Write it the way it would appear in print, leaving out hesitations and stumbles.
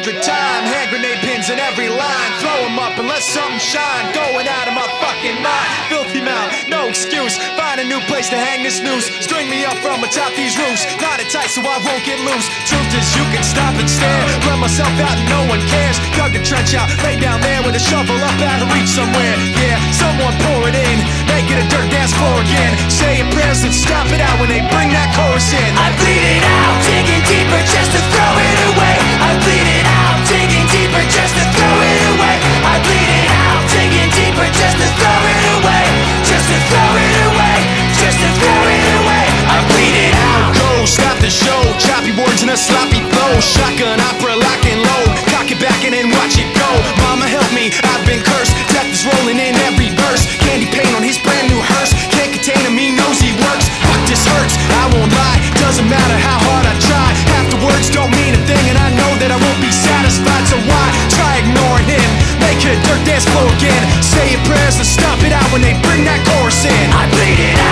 100 times. Hand grenade pins in every line. Throw them up and let something shine. Going out of my fucking mind. Filthy mouth, no excuse. Find a new place to hang this noose. String me up from atop these roofs. Knot it tight so I won't get loose. Truth is you can stop and stare. Run myself out and no one cares. Dug the trench out, lay down there with a shovel up out of reach somewhere. Yeah, someone pour it in. Make it a dirt dance floor again. Say your prayers and stop it out when they bring that chorus in. I bleed it out, digging deeper just to throw it away. I bleed it out, digging deeper just to throw it away. I bleed it out, digging deeper just to throw it away. Just to throw it away, just to throw it away. I bleed it out. Go, stop the show. Choppy words and a sloppy flow. Shotgun opera, lock and load. Cock it back and then watch it go. Mama help me, I've been cursed. Death is rolling in every verse. Candy paint on his brand new hearse. Can't contain him, he knows he works. Fuck, this hurts, I won't lie. Doesn't matter how hard I try. Half the words don't mean a thing, and I know that I won't be satisfied. So why try ignoring him? Make it a dirt dance floor again. Say your prayers and stop it out when they bring that chorus in. I bleed it out.